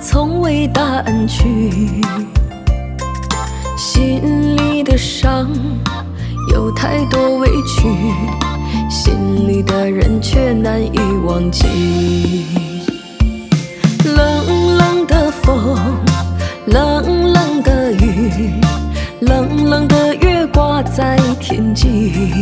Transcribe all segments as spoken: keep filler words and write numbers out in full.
从未淡去，心里的伤有太多委屈，心里的人却难以忘记。冷冷的风，冷冷的雨，冷冷的月挂在天际，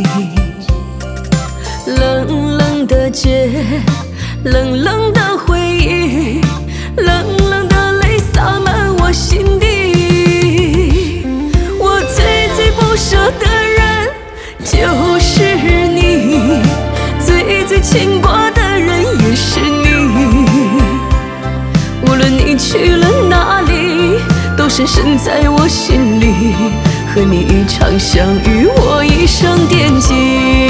冷冷的街，冷冷的回忆，冷冷的泪洒满我心底。我最最不舍的人就是你，最最牵挂的人也是你。无论你去了哪里，都深深在我心里。和你一场相遇，我一生惦记。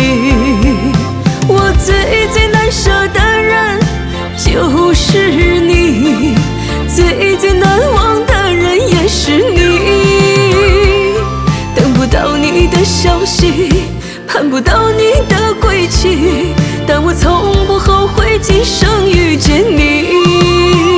我最最难舍的人就是你，最最难忘的人也是你。等不到你的消息，盼不到你的归期，但我从不后悔今生遇见你。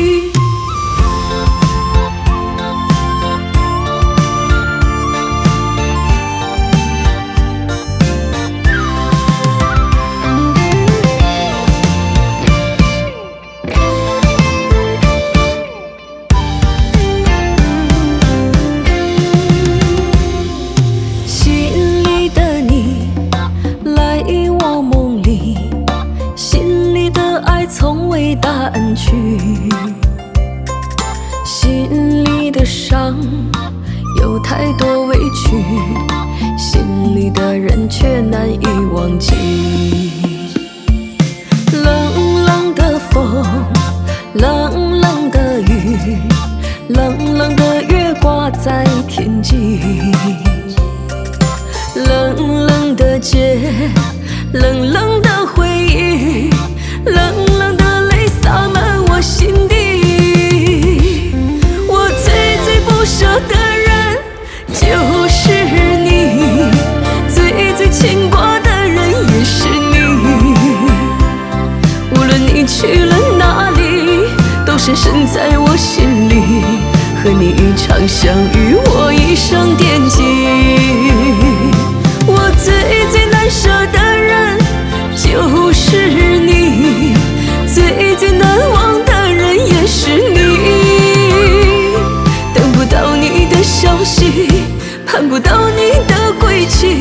从未淡去，心里的伤有太多委屈，心里的人却难以忘记。冷冷的风，冷冷的雨，冷冷的月挂在天际，冷冷的街，冷冷的回忆，冷冷的泪洒满我心底。我最最不舍的人就是你，最最牵挂的人也是你。无论你去了哪里，都深深在我心里。和你一场相遇，我一生惦记。我最最难舍的人就是你，最最难忘的人也是你。等不到你的消息，盼不到你的归期，